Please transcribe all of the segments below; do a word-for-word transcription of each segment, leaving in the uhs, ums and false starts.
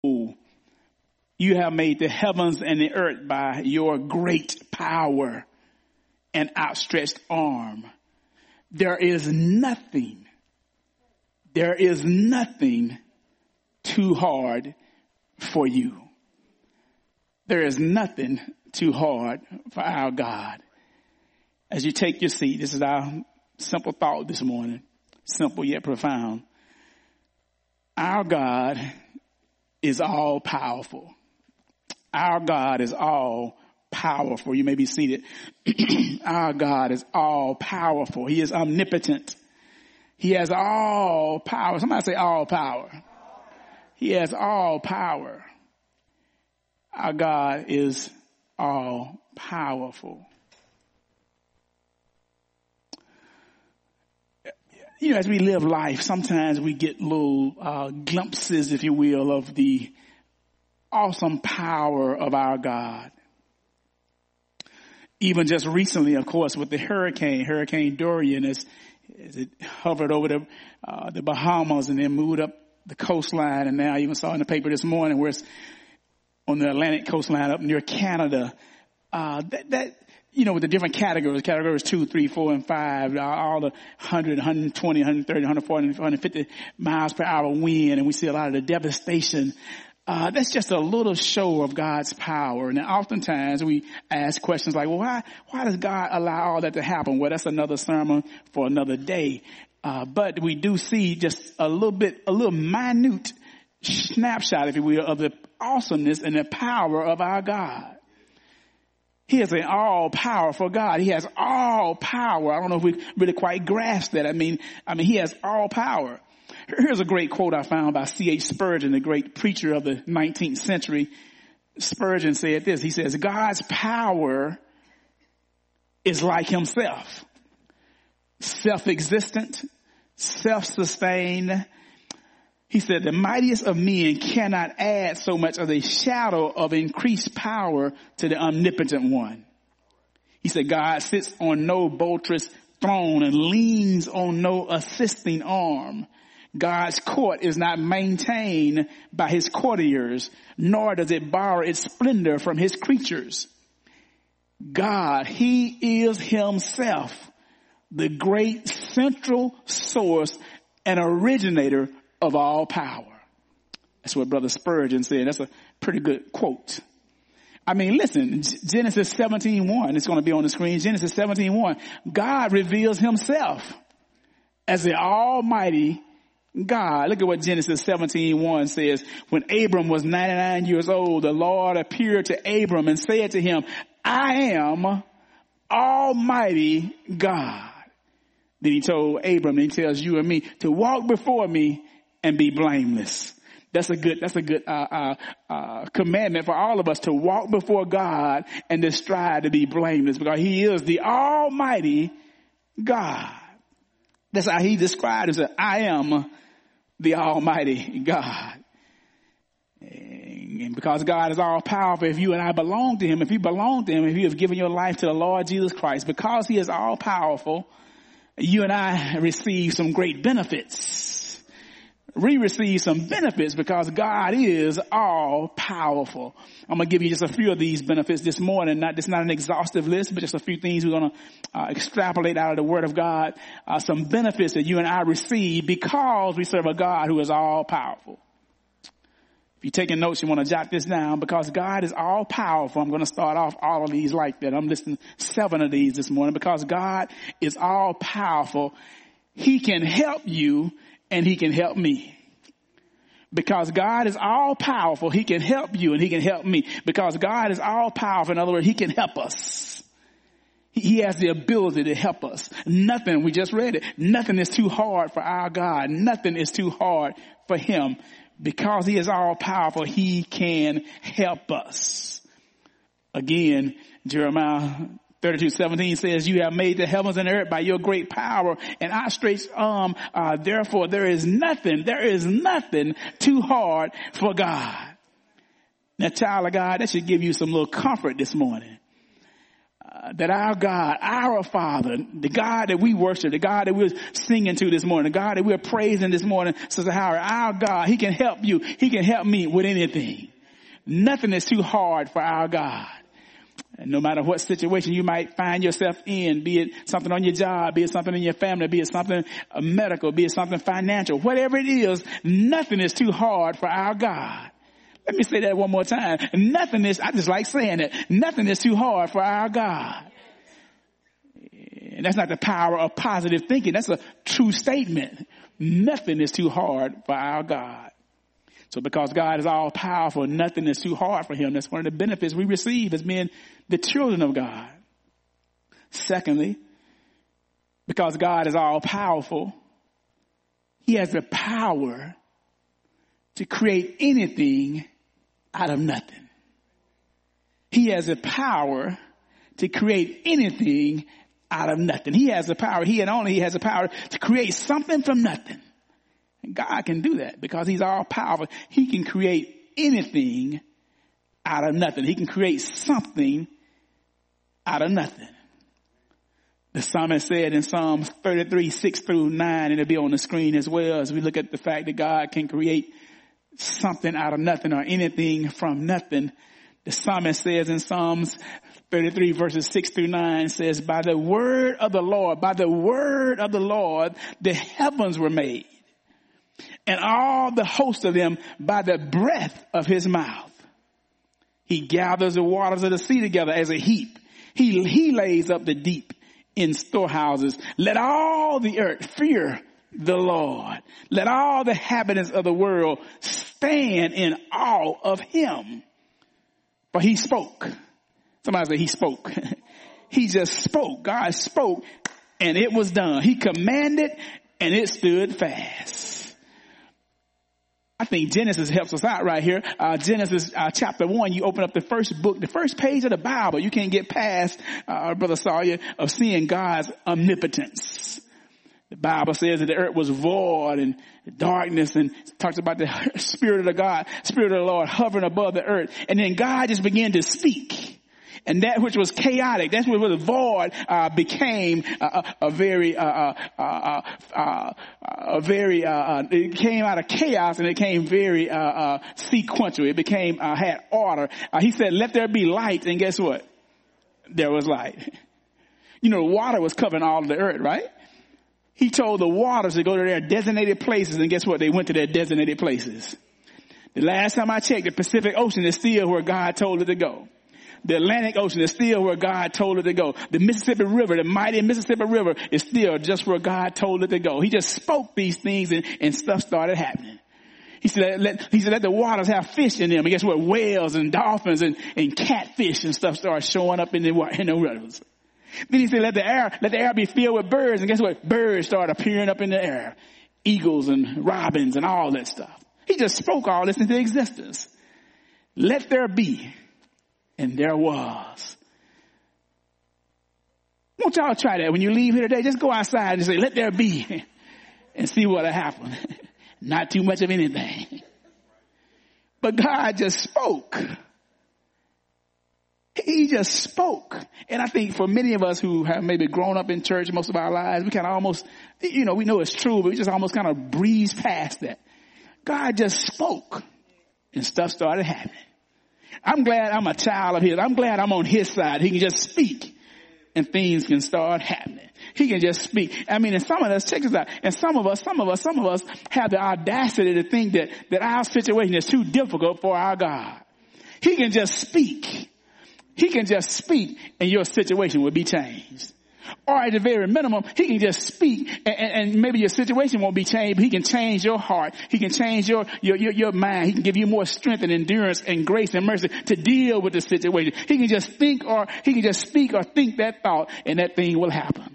You have made the heavens and the earth by your great power and outstretched arm. There is nothing, there is nothing too hard for you. There is nothing too hard for our God. As you take your seat, this is our simple thought this morning. Simple yet profound. Our God is all powerful. Our God is all powerful. You may be seated. Our God is all powerful. He is omnipotent. He has all power. Somebody say all power. He has all power. Our God is all powerful. You know, as we live life, sometimes we get little uh, glimpses, if you will, of the awesome power of our God. Even just recently, of course, with the hurricane, Hurricane Dorian, as, as it hovered over the, uh, the Bahamas and then moved up the coastline. And now I even saw in the paper this morning where it's on the Atlantic coastline up near Canada. Uh, that, that, you know, with the different categories, categories two, three, four, and five, all the one hundred, one twenty, one thirty, one forty, one fifty miles per hour wind, and we see a lot of the devastation. Uh, that's just a little show of God's power. And oftentimes we ask questions like, well, why, why does God allow all that to happen? Well, that's another sermon for another day. Uh, but we do see just a little bit, a little minute snapshot, if you will, of the awesomeness and the power of our God. He is an all-powerful God. He has all power. I don't know if we really quite grasp that. I mean, I mean, he has all power. Here's a great quote I found by C H Spurgeon, the great preacher of the nineteenth century. Spurgeon said this. He says, God's power is like himself, self-existent, self-sustained. He said, the mightiest of men cannot add so much as a shadow of increased power to the omnipotent one. He said, God sits on no boisterous throne and leans on no assisting arm. God's court is not maintained by his courtiers, nor does it borrow its splendor from his creatures. God, he is himself, the great central source and originator of all power. That's what Brother Spurgeon said. That's a pretty good quote. I mean, listen, Genesis seventeen one, it's going to be on the screen. Genesis seventeen one, God reveals himself as the almighty God. Look at what Genesis seventeen one says. When Abram was ninety-nine years old, the Lord appeared to Abram and said to him, I am Almighty God. Then he told Abram, and he tells you and me to walk before me and be blameless. That's a good, that's a good, uh, uh, uh, commandment for all of us to walk before God and to strive to be blameless, because he is the Almighty God. That's how he described it. I am the Almighty God. And because God is all powerful, if you and I belong to him, if you belong to him, if you have given your life to the Lord Jesus Christ, because he is all powerful, you and I receive some great benefits. We receive some benefits because God is all powerful. I'm going to give you just a few of these benefits this morning. Not, it's not an exhaustive list, but just a few things we're going to uh, extrapolate out of the Word of God. Uh, some benefits that you and I receive because we serve a God who is all powerful. If you're taking notes, you want to jot this down. Because God is all powerful, I'm going to start off all of these like that. I'm listing seven of these this morning. Because God is all powerful, he can help you and he can help me. Because God is all powerful, he can help you and he can help me. Because God is all powerful, in other words, he can help us. He has the ability to help us. Nothing, we just read it, nothing is too hard for our God. Nothing is too hard for him. Because he is all powerful, he can help us. Again, Jeremiah thirty-two seventeen says, you have made the heavens and earth by your great power and outstretched arm. Uh, therefore, there is nothing, there is nothing too hard for God. Now, child of God, that should give you some little comfort this morning. uh, that our God, our Father, the God that we worship, the God that we're singing to this morning, the God that we're praising this morning, Sister Howard, our God, he can help you. He can help me with anything. Nothing is too hard for our God. And no matter what situation you might find yourself in, be it something on your job, be it something in your family, be it something medical, be it something financial, whatever it is, nothing is too hard for our God. Let me say that one more time. Nothing is, I just like saying it, nothing is too hard for our God. And that's not the power of positive thinking. That's a true statement. Nothing is too hard for our God. So because God is all powerful, nothing is too hard for him. That's one of the benefits we receive as being the children of God. Secondly, because God is all powerful, he has the power to create anything out of nothing. He has the power to create anything out of nothing. He has the power, he and only he has the power to create something from nothing. And God can do that because he's all powerful. He can create anything out of nothing. He can create something out of nothing. The psalmist said in Psalms thirty-three, six through nine, and it'll be on the screen as well as we look at the fact that God can create something out of nothing or anything from nothing. The psalmist says in Psalms thirty-three verses six through nine says, by the word of the Lord, by the word of the Lord, the heavens were made, and all the host of them by the breath of his mouth. He gathers the waters of the sea together as a heap. He, he lays up the deep in storehouses. Let all the earth fear the Lord. Let all the inhabitants of the world stand in awe of him. For he spoke. Somebody say he spoke. He just spoke. God spoke and it was done. He commanded and it stood fast. I think Genesis helps us out right here. Uh, Genesis uh, chapter one, you open up the first book, the first page of the Bible. You can't get past, uh, Brother Sawyer, of seeing God's omnipotence. The Bible says that the earth was void and darkness, and talks about the Spirit of the God, Spirit of the Lord hovering above the earth. And then God just began to speak. And that which was chaotic, that's what was void, uh, became a, a, a very, uh, uh, uh, uh, a very, uh, uh, it came out of chaos and it came very, uh, uh, sequential. It became, uh, had order. Uh, he said, let there be light. And guess what? There was light. You know, water was covering all of the earth, right? He told the waters to go to their designated places. And guess what? They went to their designated places. The last time I checked, the Pacific Ocean is still where God told it to go. The Atlantic Ocean is still where God told it to go. The Mississippi River, the mighty Mississippi River, is still just where God told it to go. He just spoke these things and, and stuff started happening. He said, let, he said, let the waters have fish in them. And guess what? Whales and dolphins and, and catfish and stuff started showing up in the, in the rivers. Then he said, let the air, let the air be filled with birds. And guess what? Birds started appearing up in the air. Eagles and robins and all that stuff. He just spoke all this into existence. Let there be. And there was. Won't y'all try that when you leave here today? Just go outside and say, let there be, and see what'll happen. Not too much of anything. But God just spoke. He just spoke. And I think for many of us who have maybe grown up in church most of our lives, we kind of almost, you know, we know it's true, but we just almost kind of breeze past that. God just spoke and stuff started happening. I'm glad I'm a child of his. I'm glad I'm on his side. He can just speak and things can start happening. He can just speak. I mean, and some of us, check this out. And some of us, some of us, some of us have the audacity to think that, that our situation is too difficult for our God. He can just speak. He can just speak and your situation will be changed. Or at the very minimum, he can just speak and, and maybe your situation won't be changed, but he can change your heart. He can change your, your, your, your mind. He can give you more strength and endurance and grace and mercy to deal with the situation. He can just think or he can just speak or think that thought and that thing will happen.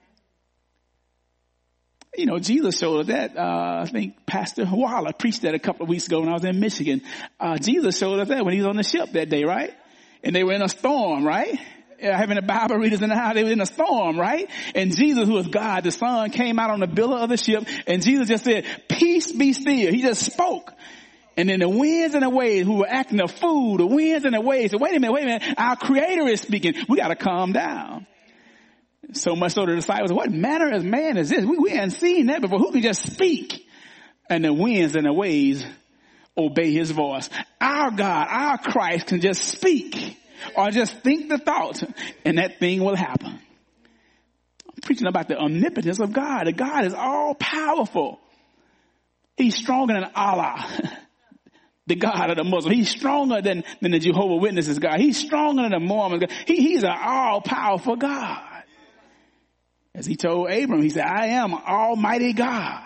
You know, Jesus showed us that. Uh, I think Pastor Waller preached that a couple of weeks ago when I was in Michigan. Uh, Jesus showed us that when he was on the ship that day, right? And they were in a storm, right? Having the Bible readers in the house, they were in a storm, right? And Jesus, who was God, the Son, came out on the billow of the ship, and Jesus just said, peace be still. He just spoke. And then the winds and the waves who were acting a fool, the winds and the waves said, wait a minute, wait a minute, our creator is speaking. We got to calm down. So much so the disciples, what manner of man is this? We, we hadn't seen that before. Who can just speak? And the winds and the waves obey his voice. Our God, our Christ can just speak or just think the thought and that thing will happen. I'm preaching about the omnipotence of God. That God is all powerful. He's stronger than Allah, the God of the Muslim. He's stronger than, than the Jehovah's Witnesses God. He's stronger than the Mormons God. He, he's an all powerful God. As he told Abram, he said, I am Almighty God.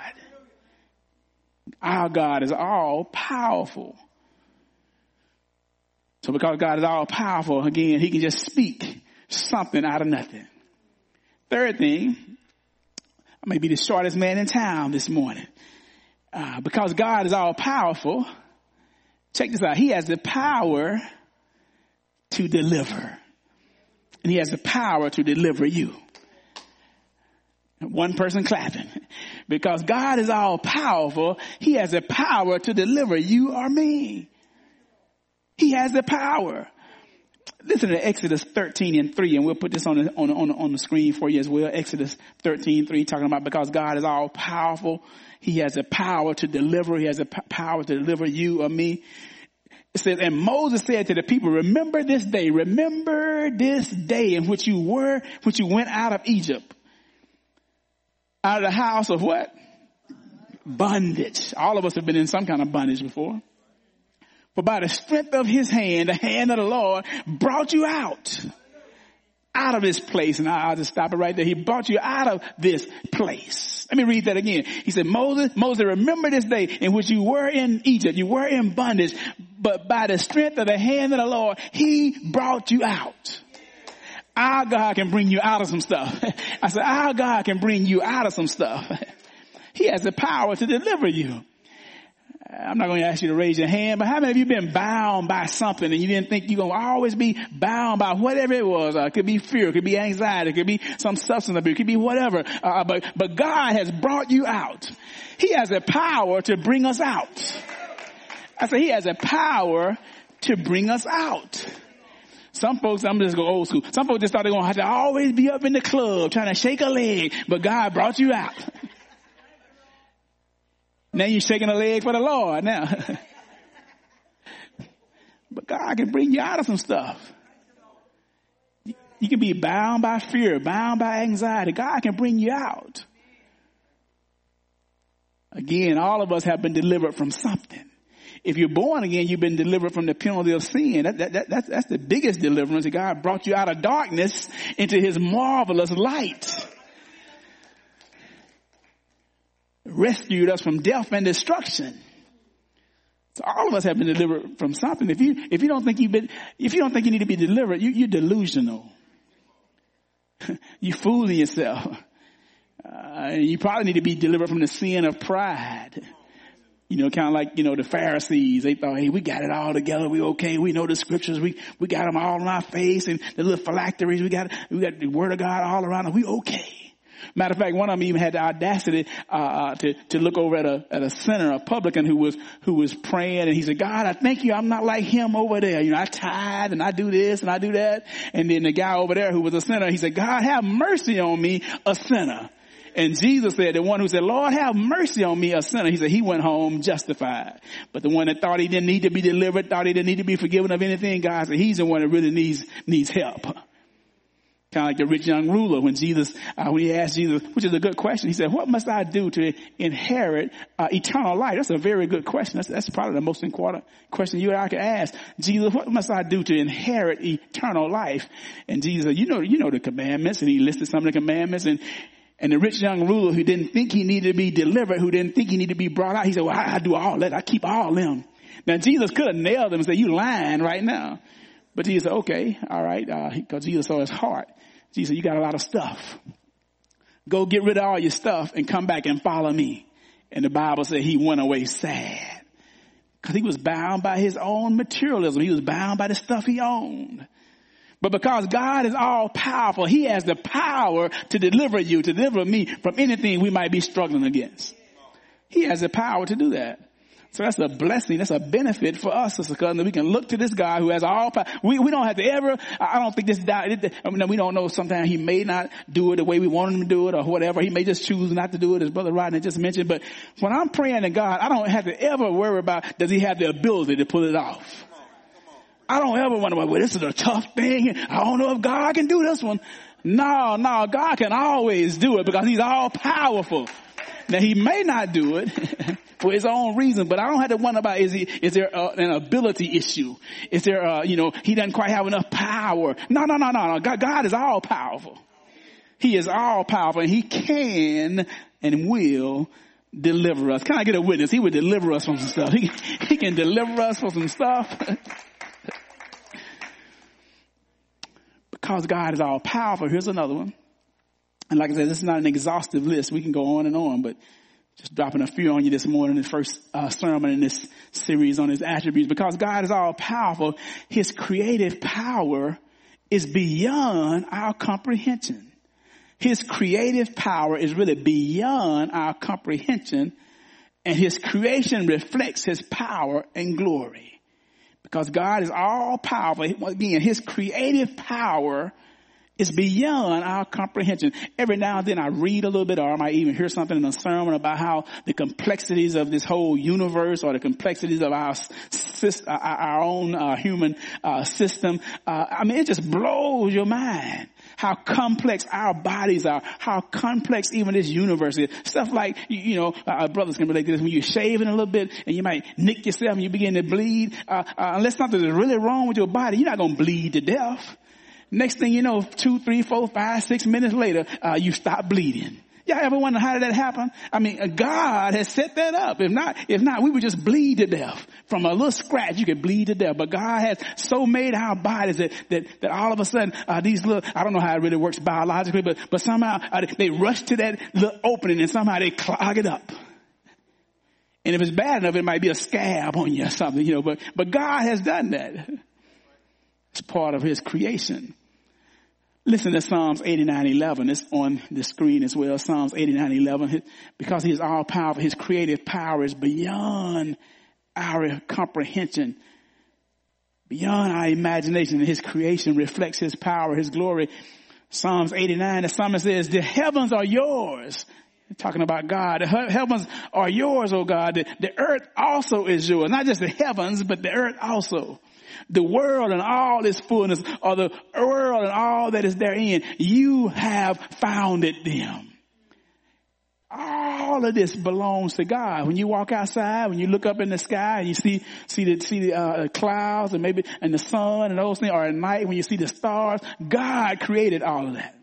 Our God is all powerful. So because God is all powerful, again, he can just speak something out of nothing. Third thing, I may be the shortest man in town this morning. Uh, because God is all powerful, check this out. He has the power to deliver. And he has the power to deliver you. One person clapping. Because God is all powerful, he has the power to deliver you or me. He has the power. Listen to Exodus thirteen and three, and we'll put this on the, on the, on the, on the screen for you as well. Exodus thirteen, three, talking about because God is all powerful, he has the power to deliver. He has the p- power to deliver you or me. It says, and Moses said to the people, remember this day, remember this day in which you were, which you went out of Egypt. Out of the house of what? Bondage. All of us have been in some kind of bondage before. For by the strength of his hand, the hand of the Lord brought you out. Out of this place. And I'll just stop it right there. He brought you out of this place. Let me read that again. He said, Moses, Moses, remember this day in which you were in Egypt. You were in bondage. But by the strength of the hand of the Lord, he brought you out. Our God can bring you out of some stuff. I said, our God can bring you out of some stuff. He has the power to deliver you. I'm not going to ask you to raise your hand, but how many of you been bound by something and you didn't think you're going to always be bound by whatever it was? Uh, it could be fear, it could be anxiety, it could be some substance abuse, it could be whatever. Uh, but, but God has brought you out. He has the power to bring us out. I said, he has the power to bring us out. Some folks, I'm just going old school. Some folks just thought they're going to have to always be up in the club trying to shake a leg, but God brought you out. Now you're shaking a leg for the Lord now. But God can bring you out of some stuff. You can be bound by fear, bound by anxiety. God can bring you out. Again, all of us have been delivered from something. If you're born again, you've been delivered from the penalty of sin. That, that, that, that's, that's the biggest deliverance. God brought you out of darkness into his marvelous light. Rescued us from death and destruction. So all of us have been delivered from something. If you, if you don't think you've been, if you don't think you need to be delivered, you, you're delusional. You fooling yourself. Uh, you probably need to be delivered from the sin of pride. You know, kind of like, you know, the Pharisees, they thought, hey, we got it all together. We okay. We know the scriptures. We, we got them all in our face and the little phylacteries. We got, we got the word of God all around us. We okay. Matter of fact, one of them even had the audacity, uh, to, to look over at a, at a sinner, a publican who was, who was praying. And he said, God, I thank you. I'm not like him over there. You know, I tithe and I do this and I do that. And then the guy over there who was a sinner, he said, God, have mercy on me, a sinner. And Jesus said, the one who said, Lord, have mercy on me, a sinner. He said, he went home justified. But the one that thought he didn't need to be delivered, thought he didn't need to be forgiven of anything, God said, he's the one that really needs, needs help. Kind of like the rich young ruler when Jesus, uh, when he asked Jesus, which is a good question. He said, what must I do to inherit uh, eternal life? That's a very good question. That's, that's probably the most important question you and I could ask. Jesus, what must I do to inherit eternal life? And Jesus said, you know, you know the commandments. And he listed some of the commandments. And And the rich young ruler who didn't think he needed to be delivered, who didn't think he needed to be brought out, he said, well, I, I do all that. I keep all them. Now, Jesus could have nailed him and said, you lying right now. But Jesus said, okay, all right, because uh, Jesus saw his heart. Jesus said, you got a lot of stuff. Go get rid of all your stuff and come back and follow me. And the Bible said he went away sad because he was bound by his own materialism. He was bound by the stuff he owned. But because God is all powerful, he has the power to deliver you, to deliver me from anything we might be struggling against. He has the power to do that. So that's a blessing. That's a benefit for us, Sister Cousin. We can look to this God who has all power. We, we don't have to ever, I don't think this, I mean, we don't know, sometimes he may not do it the way we want him to do it or whatever. He may just choose not to do it, as Brother Rodney just mentioned. But when I'm praying to God, I don't have to ever worry about, does he have the ability to pull it off? I don't ever wonder, well, this is a tough thing. I don't know if God can do this one. No, no, God can always do it because he's all powerful. Now he may not do it for his own reason, but I don't have to wonder about, is he, is there uh, an ability issue? Is there, uh, you know, he doesn't quite have enough power? No, no, no, no, no. God, God is all powerful. He is all powerful and he can and will deliver us. Can I get a witness? He would deliver us from some stuff. He, he can deliver us from some stuff. Because God is all powerful. Here's another one. And like I said, this is not an exhaustive list. We can go on and on, but just dropping a few on you this morning, the first uh, sermon in this series on his attributes. Because God is all powerful, his creative power is beyond our comprehension. His creative power is really beyond our comprehension, and his creation reflects his power and glory. Because God is all powerful. Again, his creative power is beyond our comprehension. Every now and then I read a little bit, or I might even hear something in a sermon about how the complexities of this whole universe, or the complexities of our our own uh, human uh, system. Uh, I mean, it just blows your mind how complex our bodies are, how complex even this universe is. Stuff like, you, you know, uh, brothers can relate to this. When you're shaving a little bit and you might nick yourself and you begin to bleed, uh, uh, unless something is really wrong with your body, you're not going to bleed to death. Next thing you know, two, three, four, five, six minutes later, uh, you stop bleeding. Y'all ever wonder how did that happen? I mean, God has set that up. If not, if not, we would just bleed to death. From a little scratch, you could bleed to death. But God has so made our bodies that, that, that all of a sudden, uh, these little, I don't know how it really works biologically, but, but somehow uh, they rush to that little opening and somehow they clog it up. And if it's bad enough, it might be a scab on you or something, you know, but, but God has done that. It's part of his creation. Listen to Psalms eighty-nine eleven. It's on the screen as well. Psalms eighty-nine eleven. Because he is all powerful, his creative power is beyond our comprehension, beyond our imagination. His creation reflects his power, his glory. Psalms eighty-nine, the psalmist says, the heavens are yours. Talking about God. The heavens are yours, oh God. The, the earth also is yours. Not just the heavens, but the earth also. The world and all its fullness, or the world and all that is therein, you have founded them. All of this belongs to God. When you walk outside, when you look up in the sky and you see see the see the uh, clouds and maybe and the sun and those things, or at night when you see the stars, God created all of that.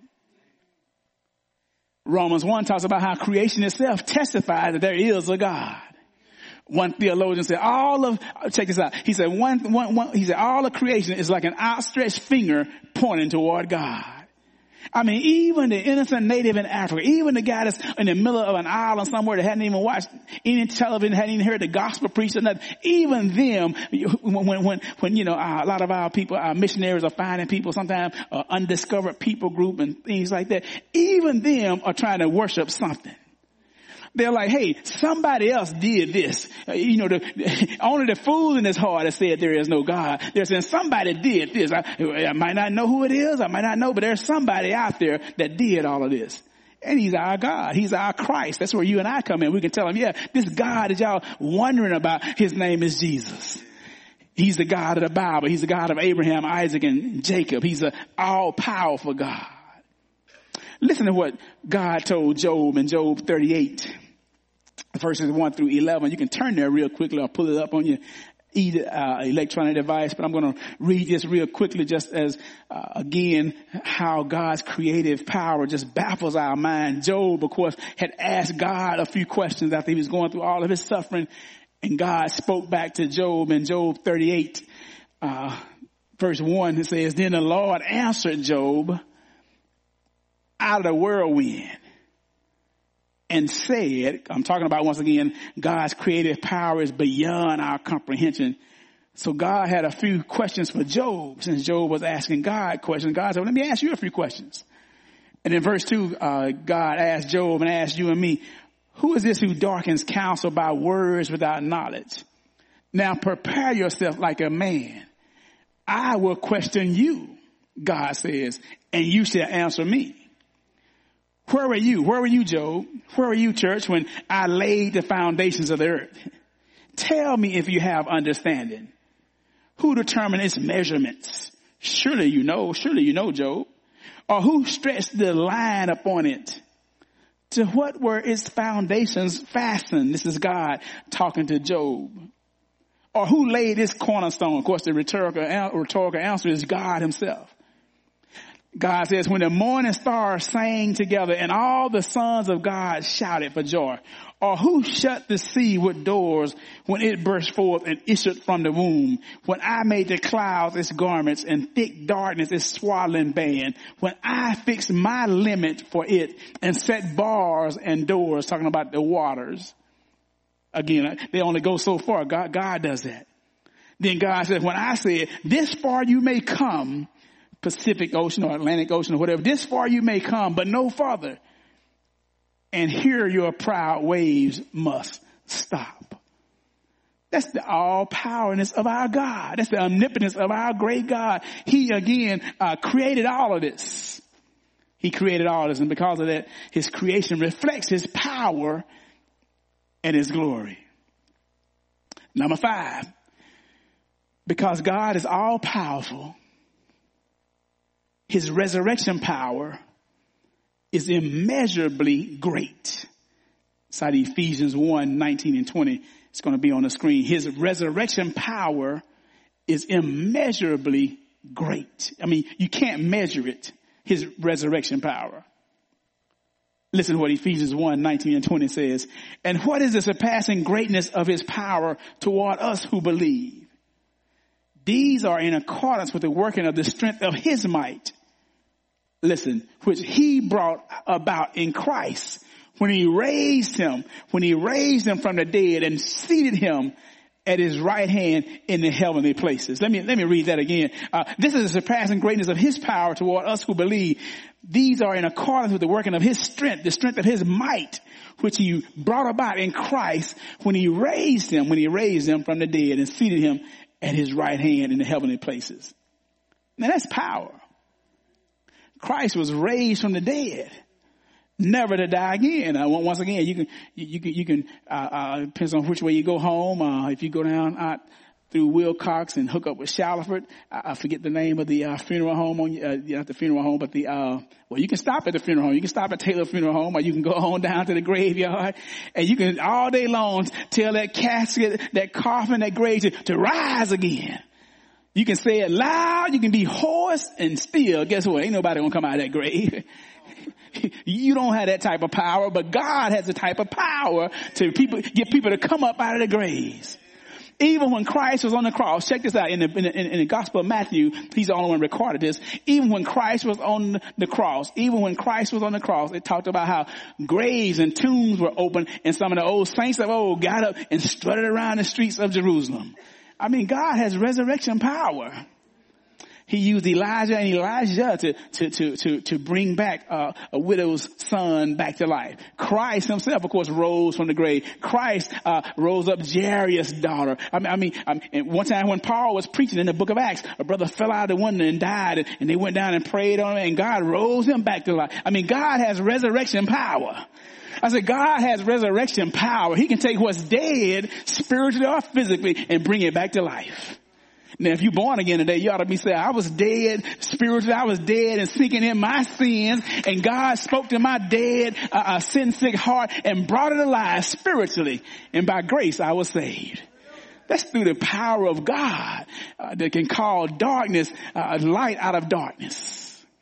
Romans one talks about how creation itself testifies that there is a God. One theologian said, all of, check this out. He said, one, one, one, he said, all of creation is like an outstretched finger pointing toward God. I mean, even the innocent native in Africa, even the guy that's in the middle of an island somewhere that hadn't even watched any television, hadn't even heard the gospel preached or nothing, even them, when, when, when, you know, a lot of our people, our missionaries are finding people, sometimes uh, undiscovered people group and things like that, even them are trying to worship something. They're like, hey, somebody else did this. Uh, you know, the, only the fool in his heart has said there is no God. They're saying somebody did this. I, I might not know who it is. I might not know, but there's somebody out there that did all of this. And he's our God. He's our Christ. That's where you and I come in. We can tell him, yeah, this God that y'all wondering about, his name is Jesus. He's the God of the Bible. He's the God of Abraham, Isaac, and Jacob. He's an all-powerful God. Listen to what God told Job in Job thirty-eight. Verses one through eleven. You can turn there real quickly. I'll pull it up on your uh, electronic device, but I'm going to read this real quickly just as, uh, again, how God's creative power just baffles our mind. Job, of course, had asked God a few questions after he was going through all of his suffering, and God spoke back to Job in Job thirty-eight, uh, verse one. It says, then the Lord answered Job out of the whirlwind and said, I'm talking about once again, God's creative power is beyond our comprehension. So God had a few questions for Job. Since Job was asking God questions, God said, well, let me ask you a few questions. And in verse two, uh, God asked Job and asked you and me, Who is this who darkens counsel by words without knowledge? Now prepare yourself like a man. I will question you, God says, and you shall answer me. Where were you? Where were you, Job? Where were you, church, when I laid the foundations of the earth? Tell me if you have understanding. Who determined its measurements? Surely you know, surely you know, Job. Or who stretched the line upon it? To what were its foundations fastened? This is God talking to Job. Or who laid its cornerstone? Of course, the rhetorical, rhetorical answer is God himself. God says, when the morning stars sang together and all the sons of God shouted for joy. Or who shut the sea with doors when it burst forth and issued from the womb? When I made the clouds its garments and thick darkness its swaddling band. When I fixed my limit for it and set bars and doors, talking about the waters. Again, they only go so far. God, God does that. Then God says, when I said, this far you may come, Pacific Ocean or Atlantic Ocean or whatever, this far you may come, but no farther. And here your proud waves must stop. That's the all-powerness of our God. That's the omnipotence of our great God. He, again, uh, created all of this. He created all of this. And because of that, his creation reflects his power and his glory. Number five, because God is all-powerful, his resurrection power is immeasurably great. It's out of Ephesians one, nineteen and twenty. It's going to be on the screen. His resurrection power is immeasurably great. I mean, you can't measure it. His resurrection power. Listen to what Ephesians one, nineteen and twenty says. And what is the surpassing greatness of his power toward us who believe? These are in accordance with the working of the strength of his might. Listen, which he brought about in Christ when he raised him, when he raised him from the dead and seated him at his right hand in the heavenly places. Let me, let me read that again. Uh, this is the surpassing greatness of his power toward us who believe. These are in accordance with the working of his strength, the strength of his might, which he brought about in Christ when he raised him, when he raised him from the dead and seated him at his right hand in the heavenly places. Now that's power. Christ was raised from the dead, never to die again. Uh, once again, you can, you can, you can, uh, uh, depends on which way you go home. Uh, if you go down out through Wilcox and hook up with Shallowford, I, I forget the name of the, uh, funeral home on, uh, not the funeral home, but the, uh, well, you can stop at the funeral home. You can stop at Taylor Funeral Home, or you can go on down to the graveyard, and you can all day long tell that casket, that coffin, that grave to, to rise again. You can say it loud, you can be hoarse, and still, guess what? Ain't nobody gonna come out of that grave. You don't have that type of power, but God has the type of power to people, get people to come up out of the graves. Even when Christ was on the cross, check this out, in the, in the, in the Gospel of Matthew, he's the only one recorded this. Even when Christ was on the cross, even when Christ was on the cross, it talked about how graves and tombs were open, and some of the old saints of old got up and strutted around the streets of Jerusalem. I mean, God has resurrection power. He used Elijah and Elijah to, to, to, to, to bring back uh, a widow's son back to life. Christ himself, of course, rose from the grave. Christ uh, rose up Jairus' daughter. I mean, I mean, I mean, one time when Paul was preaching in the book of Acts, a brother fell out of the window and died, and, and they went down and prayed on him, and God rose him back to life. I mean, God has resurrection power. I said, God has resurrection power. He can take what's dead, spiritually or physically, and bring it back to life. Now, if you're born again today, you ought to be saying, I was dead spiritually. I was dead and sinking in my sins, and God spoke to my dead, uh, uh, sin-sick heart and brought it alive spiritually. And by grace, I was saved. That's through the power of God uh, that can call darkness, uh, light out of darkness.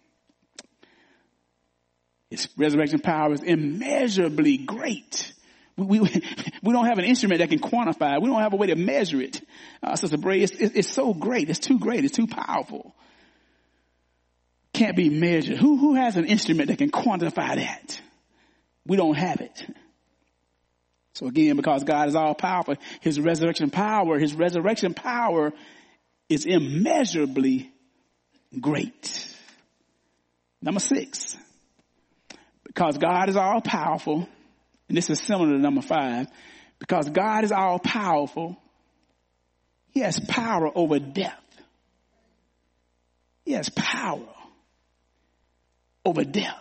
His resurrection power is immeasurably great. We, we, we don't have an instrument that can quantify it. We don't have a way to measure it. Uh, Sister Bray, it's, it's, it's so great. It's too great. It's too powerful. Can't be measured. Who, who has an instrument that can quantify that? We don't have it. So again, because God is all powerful, his resurrection power, his resurrection power is immeasurably great. Number six. Because God is all powerful, And this is similar to number five. Because God is all powerful, he has power over death. He has power over death.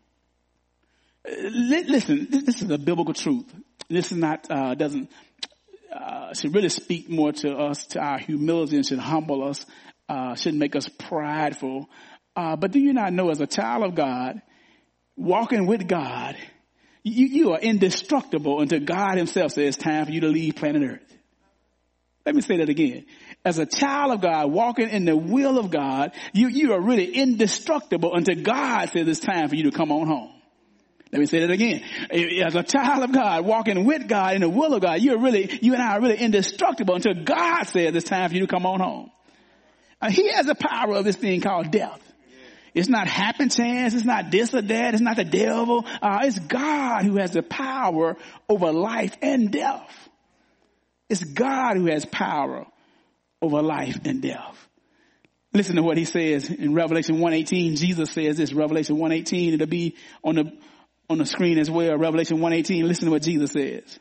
Listen, this is a biblical truth. This is not, uh, doesn't, uh, should really speak more to us, to our humility, and should humble us, uh, shouldn't make us prideful. Uh, but do you not know, as a child of God, walking with God, you, you are indestructible until God himself says it's time for you to leave planet Earth. Let me say that again. As a child of God, walking in the will of God, you, you are really indestructible until God says it's time for you to come on home. Let me say that again. As a child of God, walking with God in the will of God, you're really, you and I are really indestructible until God says it's time for you to come on home. Uh, he has the power of this thing called death. It's not happen chance. It's not this or that. It's not the devil. Uh, it's God who has the power over life and death. It's God who has power over life and death. Listen to what he says in Revelation one eighteen. Jesus says this, Revelation one eighteen. It'll be on the on the screen as well. Revelation one eighteen. Listen to what Jesus says.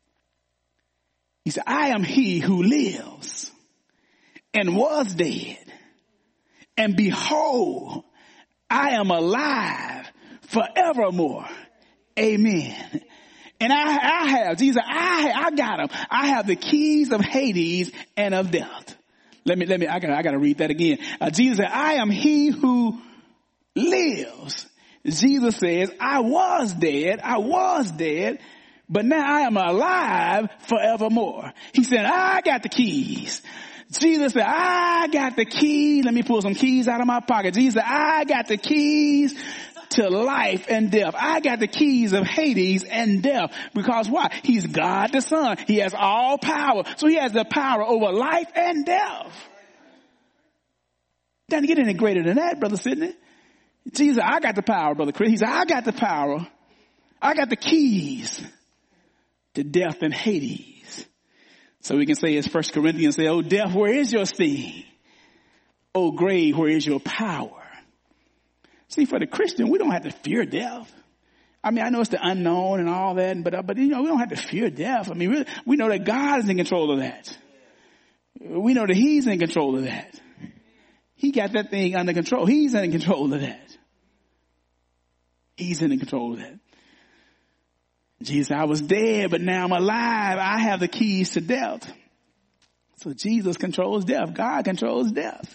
He said, I am he who lives and was dead. And behold, I am alive forevermore. Amen. And I, I have, Jesus, I, I got him. I have the keys of Hades and of death. Let me, let me, I gotta, I gotta read that again. Uh, Jesus said, I am he who lives. Jesus says, I was dead. I was dead, but now I am alive forevermore. He said, I got the keys. Jesus said, I got the keys. Let me pull some keys out of my pocket. Jesus said, I got the keys to life and death. I got the keys of Hades and death. Because why? He's God the Son. He has all power. So he has the power over life and death. Doesn't get any greater than that, Brother Sidney. Jesus, I got the power, Brother Chris. He said, I got the power. I got the keys to death and Hades. So we can say as First Corinthians say, oh death, where is your sting? Oh grave, where is your power? See, for the Christian, we don't have to fear death. I mean, I know it's the unknown and all that, but, uh, but you know, we don't have to fear death. I mean, really, we know that God is in control of that. We know that he's in control of that. He got that thing under control. He's in control of that. He's in control of that. Jesus, I was dead, but now I'm alive. I have the keys to death. So Jesus controls death. God controls death.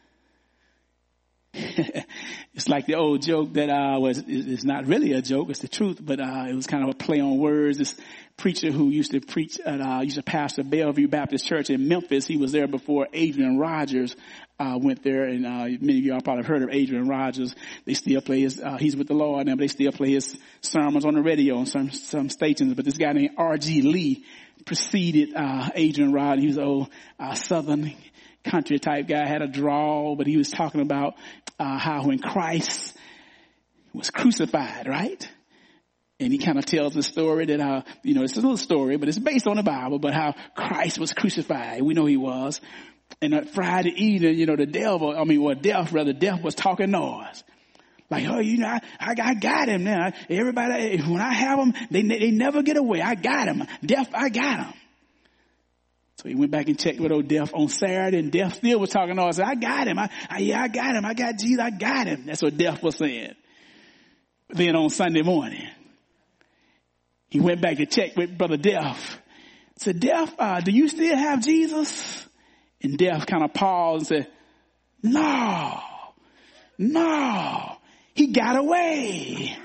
It's like the old joke that uh was, it's not really a joke, it's the truth, but uh it was kind of a play on words. This preacher who used to preach at, uh used to pastor Bellevue Baptist Church in Memphis, he was there before Adrian Rogers uh went there, and uh many of y'all probably have heard of Adrian Rogers. They still play his, uh he's with the Lord now, but they still play his sermons on the radio on some some stations. But this guy named R G Lee preceded uh Adrian Rogers. He was an old uh southern country type guy, had a drawl, but he was talking about uh how when Christ was crucified, right? And he kind of tells the story that how, you know, it's a little story, but it's based on the Bible, but how Christ was crucified. We know he was. And on Friday evening, you know, the devil, I mean, well, death, rather, death was talking noise. Like, oh, you know, I, I, I got him now. Everybody, when I have them, they, they never get away. I got him. Death, I got him. So he went back and checked with old Death on Saturday, and Death still was talking noise. I got him. I, I, yeah, I got him. I got Jesus. I got him. That's what Death was saying. Then on Sunday morning, he went back to check with Brother Death. Said, Death, uh, do you still have Jesus? And Death kind of paused and said, no, no, he got away.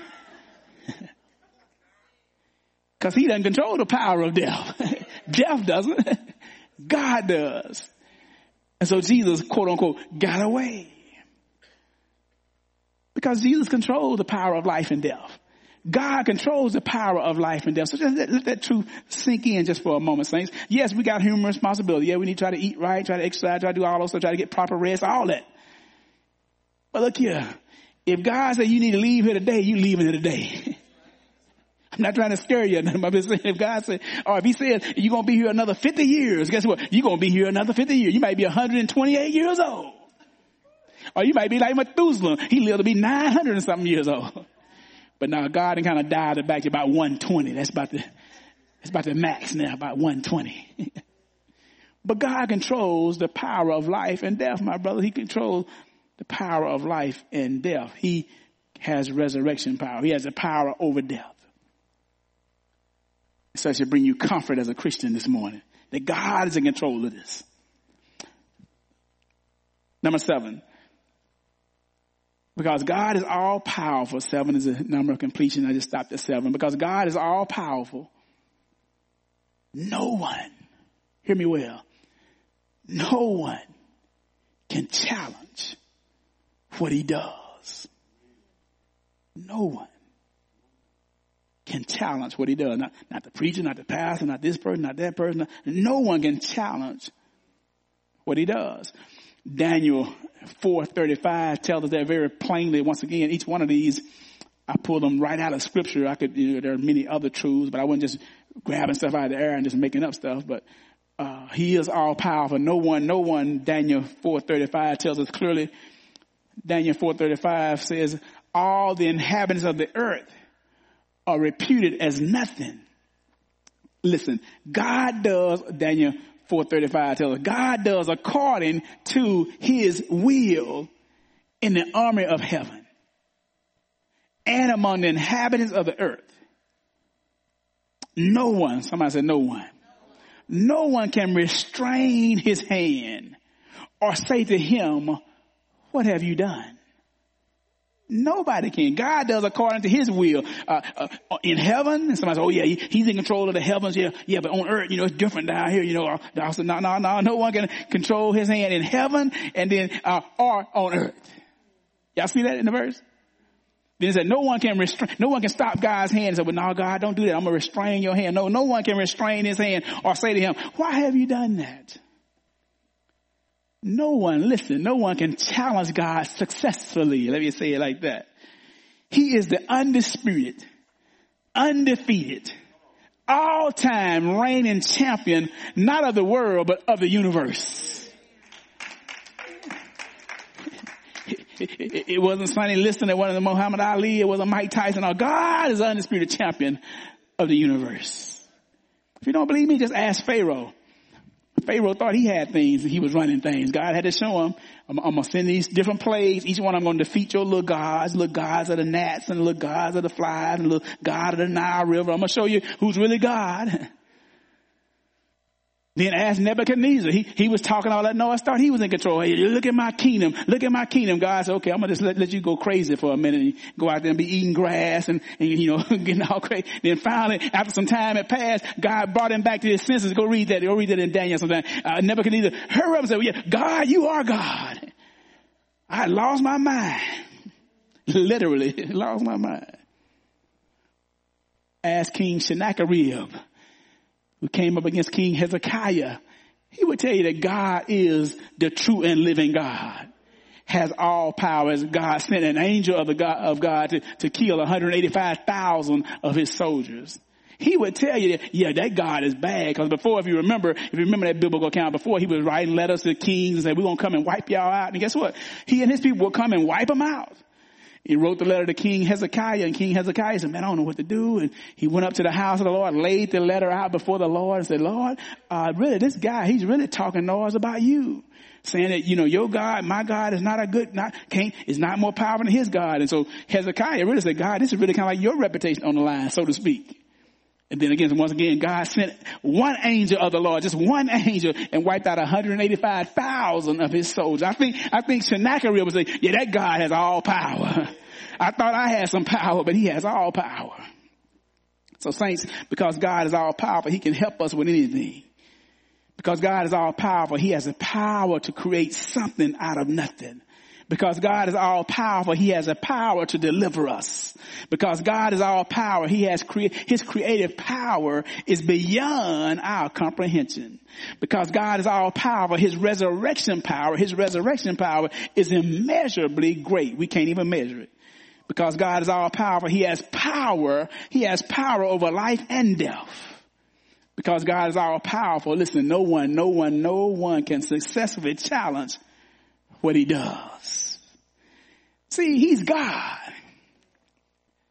Because he doesn't control the power of death. Death doesn't. God does. And so Jesus, quote unquote, got away. Because Jesus controls the power of life and death. God controls the power of life and death. So just let, let that truth sink in just for a moment, saints. Yes, we got human responsibility. Yeah, we need to try to eat right, try to exercise, try to do all those stuff, try to get proper rest, all that. But look here. If God said you need to leave here today, you leaving here today. I'm not trying to scare you or nothing. I'm just saying if God said, or if he says you're going to be here another fifty years, guess what? You're going to be here another fifty years. You might be one hundred twenty-eight years old. Or you might be like Methuselah. He lived to be nine hundred and something years old. But now God and kind of dialed it back to about one twenty. That's about the, that's about the max now, about one twenty. But God controls the power of life and death, my brother. He controls the power of life and death. He has resurrection power. He has the power over death. So I should bring you comfort as a Christian this morning, that God is in control of this. Number seven. Because God is all powerful. Seven is a number of completion. I just stopped at seven. Because God is all powerful. No one, hear me well, no one can challenge what he does. No one can challenge what he does. Not, not the preacher, not the pastor, not this person, not that person. No one can challenge what he does. Daniel four thirty-five tells us that very plainly. Once again, each one of these, I pulled them right out of scripture. I could, you know, there are many other truths, but I wasn't just grabbing stuff out of the air and just making up stuff. But uh, he is all powerful. No one, no one, Daniel four thirty-five tells us clearly. Daniel four thirty-five says, all the inhabitants of the earth are reputed as nothing. Listen, God does, Daniel four thirty-five tells us, God does according to his will in the army of heaven and among the inhabitants of the earth. No one, somebody said no one, no one can restrain his hand or say to him, what have you done? Nobody can. God does according to his will. Uh, uh, in heaven, and somebody says, oh yeah, he, he's in control of the heavens. Yeah, yeah, but on earth, you know, it's different down here. You know, I said, no, no, no, no one can control his hand in heaven and then, uh, or on earth. Y'all see that in the verse? Then it said, no one can restrain, no one can stop God's hand and say, well, no, God, don't do that. I'm going to restrain your hand. No, no one can restrain his hand or say to him, why have you done that? No one, listen, no one can challenge God successfully. Let me say it like that. He is the undisputed, undefeated, all-time reigning champion, not of the world, but of the universe. It, it, it wasn't Sonny Liston, it wasn't Muhammad Ali, it wasn't Mike Tyson. No, God is the undisputed champion of the universe. If you don't believe me, just ask Pharaoh. Pharaoh thought he had things and he was running things. God had to show him, I'm, I'm going to send these different plagues. Each one I'm going to defeat your little gods, little gods of the gnats and little gods of the flies and little god of the Nile River. I'm going to show you who's really God. Then ask Nebuchadnezzar. He, he was talking all that noise. Thought he was in control. Hey, look at my kingdom. Look at my kingdom. God said, okay, I'm going to just let, let you go crazy for a minute and go out there and be eating grass and, and you know, getting all crazy. Then finally, after some time had passed, God brought him back to his senses. Go read that. Go read that in Daniel sometime. Uh, Nebuchadnezzar, hurry up and say, well, yeah, God, you are God. I had lost my mind. Literally lost my mind. Ask King Sennacherib, who came up against King Hezekiah. He would tell you that God is the true and living God. Has all power. As God sent an angel of the God of God to, to kill one hundred eighty-five thousand of his soldiers. He would tell you that, yeah, that God is bad. Because before, if you remember, if you remember that biblical account, before he was writing letters to kings and said, we're going to come and wipe y'all out. And guess what? He and his people would come and wipe them out. He wrote the letter to King Hezekiah, and King Hezekiah said, man, I don't know what to do. And he went up to the house of the Lord, laid the letter out before the Lord and said, Lord, uh, really, this guy, he's really talking noise about you. Saying that, you know, your God, my God is not a good, not, can't, is not more powerful than his God. And so Hezekiah really said, God, this is really kind of like your reputation on the line, so to speak. And then again, once again, God sent one angel of the Lord, just one angel, and wiped out one hundred eighty-five thousand of his soldiers. I think, I think Sennacherib would say, yeah, that God has all power. I thought I had some power, but he has all power. So saints, because God is all powerful, he can help us with anything. Because God is all powerful, he has the power to create something out of nothing. Because God is all powerful, he has a power to deliver us. Because God is all power, he has cre- his creative power is beyond our comprehension. Because God is all powerful, his resurrection power, his resurrection power is immeasurably great. We can't even measure it. Because God is all powerful, he has power, he has power over life and death. Because God is all powerful, listen, no one, no one, no one can successfully challenge what he does. See, he's God.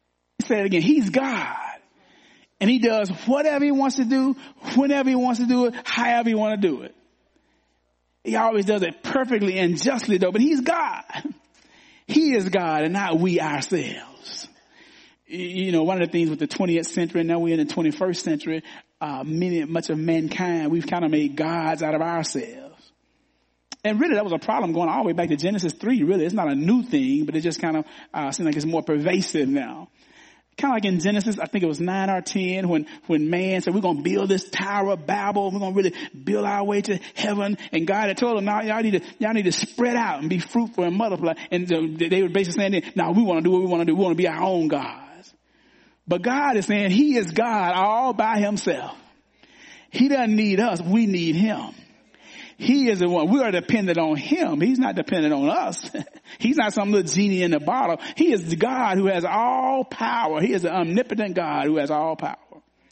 say it again. He's God. And he does whatever he wants to do, whenever he wants to do it, however he wants to do it. He always does it perfectly and justly though, but he's God. He is God and not we ourselves. You know, one of the things with the twentieth century, now we're in the twenty-first century, uh, many, much of mankind, we've kind of made gods out of ourselves. And really that was a problem going all the way back to Genesis three, really. It's not a new thing, but it just kind of uh, seems like it's more pervasive now. Kind of like in Genesis, I think it was nine or ten, when, when man said, we're going to build this Tower of Babel. We're going to really build our way to heaven. And God had told them, now y'all need to, y'all need to spread out and be fruitful and multiply. And they were basically saying, now we want to do what we want to do. We want to be our own gods. But God is saying he is God all by himself. He doesn't need us. We need him. He is the one. We are dependent on him. He's not dependent on us. He's not some little genie in the bottle. He is the God who has all power. He is the omnipotent God who has all power.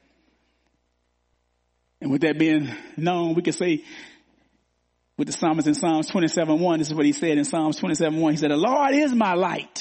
And with that being known, we can say with the psalmist in Psalms twenty-seven one, this is what he said in Psalms twenty-seven one. He said, the Lord is my light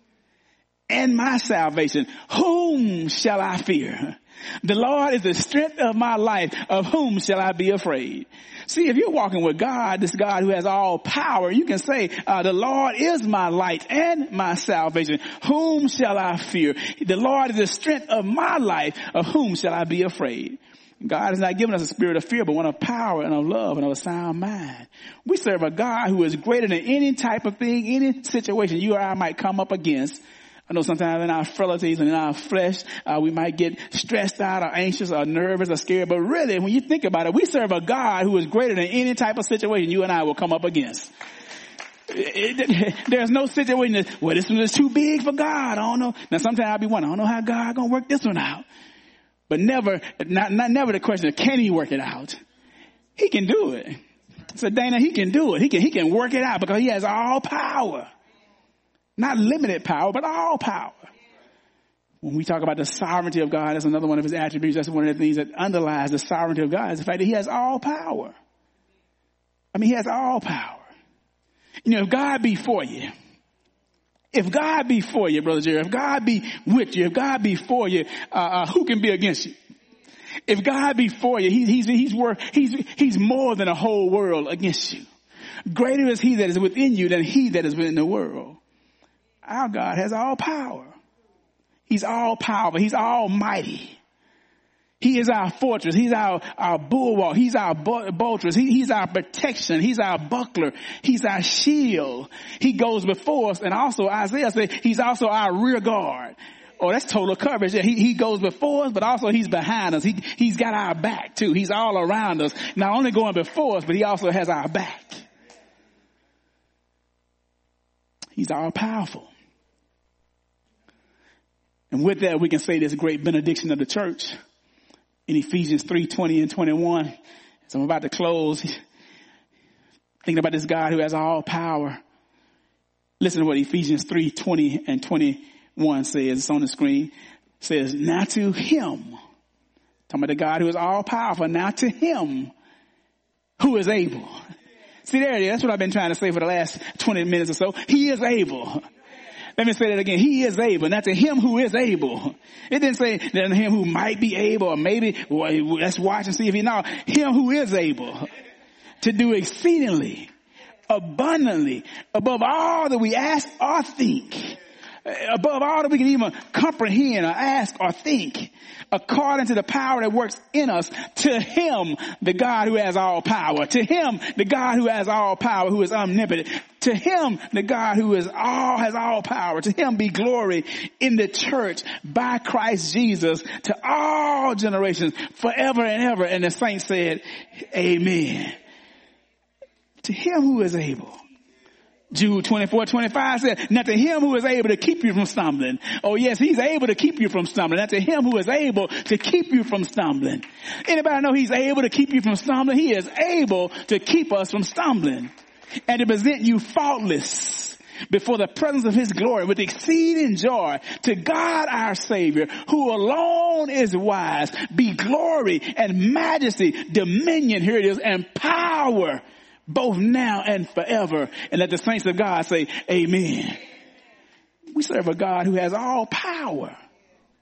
and my salvation. Whom shall I fear? The Lord is the strength of my life. Of whom shall I be afraid? See, if you're walking with God, this God who has all power, you can say, uh, the Lord is my light and my salvation. Whom shall I fear? The Lord is the strength of my life. Of whom shall I be afraid? God has not given us a spirit of fear, but one of power and of love and of a sound mind. We serve a God who is greater than any type of thing, any situation you or I might come up against. I know sometimes in our frailties and in our flesh, uh, we might get stressed out or anxious or nervous or scared. But really, when you think about it, we serve a God who is greater than any type of situation you and I will come up against. It, it, there's no situation that, well, this one is too big for God. I don't know. Now, sometimes I'll be wondering, I don't know how God gonna work this one out. But never, not, not never the question of can he work it out? He can do it. So Dana, he can do it. He can, he can work it out because he has all power. Not limited power, but all power. When we talk about the sovereignty of God, that's another one of his attributes. That's one of the things that underlies the sovereignty of God is the fact that he has all power. I mean, he has all power. You know, if God be for you, if God be for you, Brother Jerry, if God be with you, if God be for you, uh, uh, who can be against you? If God be for you, he, he's, he's worth, he's, he's more than a whole world against you. Greater is he that is within you than he that is within the world. Our God has all power. He's all powerful. He's almighty. He is our fortress. He's our, our bulwark. He's our buttress. He, he's our protection. He's our buckler. He's our shield. He goes before us. And also Isaiah said he's also our rear guard. Oh, that's total coverage. Yeah, he, he goes before us, but also he's behind us. He, he's got our back too. He's all around us. Not only going before us, but he also has our back. He's all powerful. And with that, we can say this great benediction of the church in Ephesians three, twenty and twenty-one. As I'm about to close, thinking about this God who has all power. Listen to what Ephesians three, twenty and twenty-one says. It's on the screen. It says, now to him, talking about the God who is all powerful, now to him who is able. See, there it is. That's what I've been trying to say for the last twenty minutes or so. He is able. Let me say that again. He is able. Not to him who is able. It didn't say that to him who might be able or maybe, well, let's watch and see if he knows. Him who is able to do exceedingly, abundantly, above all that we ask or think. Above all that we can even comprehend or ask or think, according to the power that works in us, to him, the God who has all power, to him, the God who has all power, who is omnipotent, to him, the God who is all, has all power, to him be glory in the church by Christ Jesus to all generations forever and ever. And the saints said, amen. To him who is able. Jude twenty-four, twenty-five said, now to him who is able to keep you from stumbling. Oh yes, he's able to keep you from stumbling. Now to him who is able to keep you from stumbling. Anybody know he's able to keep you from stumbling? He is able to keep us from stumbling and to present you faultless before the presence of his glory with exceeding joy. To God our Savior, who alone is wise, be glory and majesty, dominion, here it is, and power, both now and forever. And let the saints of God say, amen. We serve a God who has all power.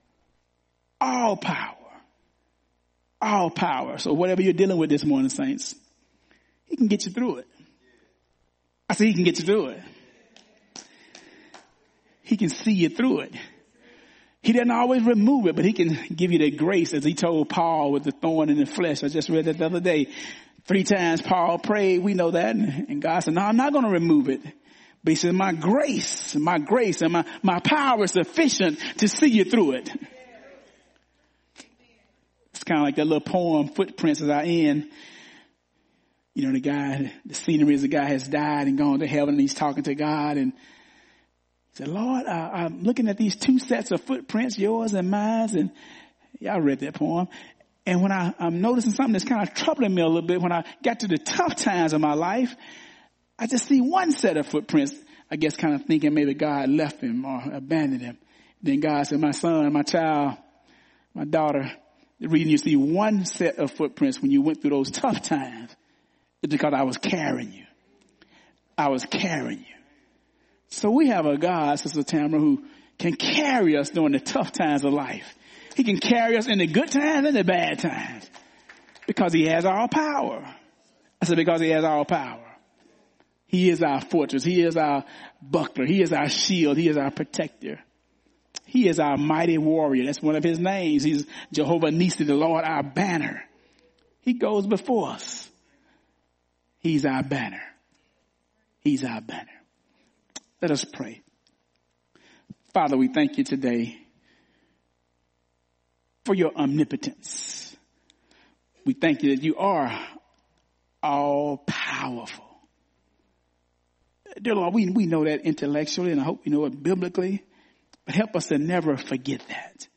all power. All power. So whatever you're dealing with this morning, saints, he can get you through it. I say he can get you through it. He can see you through it. He doesn't always remove it, but he can give you the grace, as he told Paul with the thorn in the flesh. I just read that the other day. Three times Paul prayed. We know that. And God said, no, I'm not going to remove it. But he said, my grace, my grace and my, my power is sufficient to see you through it. It's kind of like that little poem, Footprints, as I end. You know, the guy, the scenery is the guy has died and gone to heaven, and he's talking to God, and he said, Lord, uh, I'm looking at these two sets of footprints, yours and mine. And y'all read that poem. And when I, I'm noticing something that's kind of troubling me a little bit, when I got to the tough times of my life, I just see one set of footprints, I guess kind of thinking maybe God left him or abandoned him. Then God said, my son, my child, my daughter, the reason you see one set of footprints when you went through those tough times is because I was carrying you. I was carrying you. So we have a God, Sister Tamara, who can carry us during the tough times of life. He can carry us in the good times and the bad times because he has all power. I said because he has all power. He is our fortress. He is our buckler. He is our shield. He is our protector. He is our mighty warrior. That's one of his names. He's Jehovah Nissi, the Lord, our banner. He goes before us. He's our banner. He's our banner. Let us pray. Father, we thank you today for your omnipotence. We thank you that you are all powerful. Dear Lord, we, we know that intellectually, and I hope we know it biblically, but help us to never forget that.